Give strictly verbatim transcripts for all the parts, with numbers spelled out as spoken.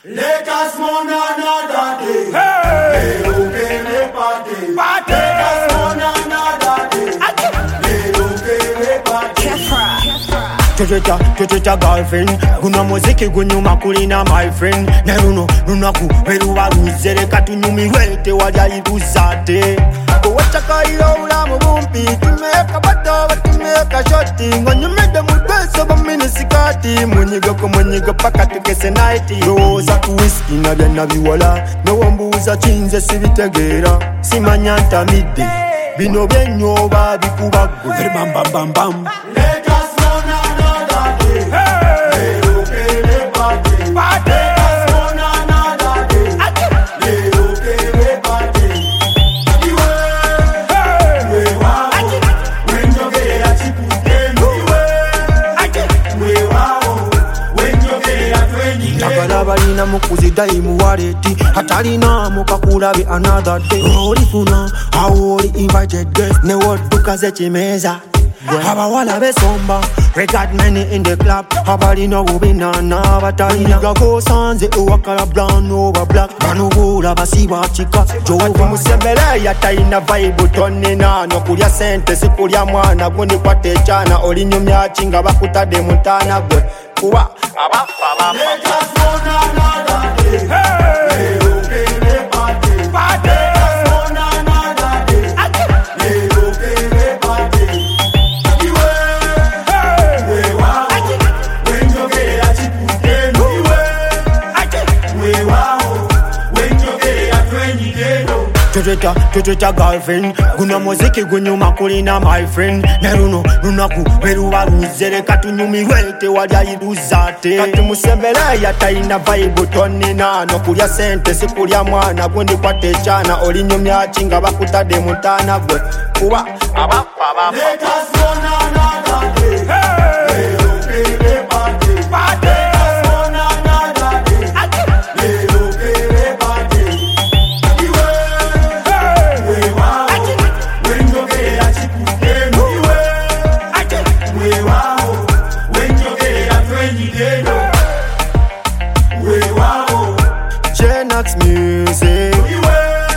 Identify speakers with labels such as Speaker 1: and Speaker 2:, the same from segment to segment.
Speaker 1: Let us mourn another day. Hey, okay, me party. Party. Let us mourn another day. Hey, okay, me party.
Speaker 2: Tututa, tututa girlfriend. Guna muziki gunyuma kulina my friend. Ne runo, runaku, veruwa ruzere katunyumi wete waja iruzate. Kuwacha kairo ulamu bumpi. Tumeka bato, tumeka shoti. Ngonyumede mudweso bamini sikati. Munyiga ko munyiga paka tukese nighti. Roza ku whisky na bya biwala. No wambuza chinze sibitegera. Simanyanta midde. Bino byenyoba bikubagwe. Bam bam bam bam.
Speaker 1: Let us mourn another day. Hey, okay, me party. Party. Let us mourn another day. Hey, okay, me party. Iwe, we wow. When you get a chipute, iwe, we wow. When you get a twenty.
Speaker 2: Takala balina mukuzida imuwareti. Hatalina mukakulabi another day. Olifuna, awoli invited guest. Ne woduka zechimeza. Abawala besomba, regard many in the club. Abalina ubinana, batalina gago sanze uwakala brown over black. Banubula basiba chika. Jowo musembele ya taina vibe tonina. No kulya sente si kulya mwana gundi kwa techana. Olinyumya chinga bakutade mutana gwe. Kuwa abafa abafa.
Speaker 1: Let us mourn another day. Hey, okay, me party. Party. Let us mourn another day. Hey, okay, me party. Iwe, we wow. When you get a chipute, iwe, we wow. When you get a twenty day, no.
Speaker 2: Tututa, tututa girlfriend. Guna muziki gunyuma kulina my friend. Ne runo, runaku, veruwa ruzere katunyumi wete waja iruzate. Kati musembele ya taina vibe tonina. No kulya sente si kulya mwana gundi kwa techana. Olinyumya chinga bakutade mutana gwe. Kuwa abafa abafa.
Speaker 1: Let us mourn another day. Hey, okay, me party. Party. Let us mourn another day. Hey, okay, me party. Iwe, we wow. When you get a chipute, iwe, we wow. When you get a twenty day, no. We wow.
Speaker 2: J-Nax music.
Speaker 1: Iwe,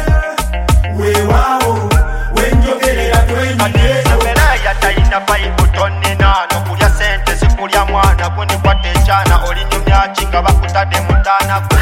Speaker 1: we wow. When you get a twenty day, no.
Speaker 2: Ya taina vibe tonina. No kulya sente si kulya mwana gundi kwa techana. Olinyumya chinga bakutade mutana gwe.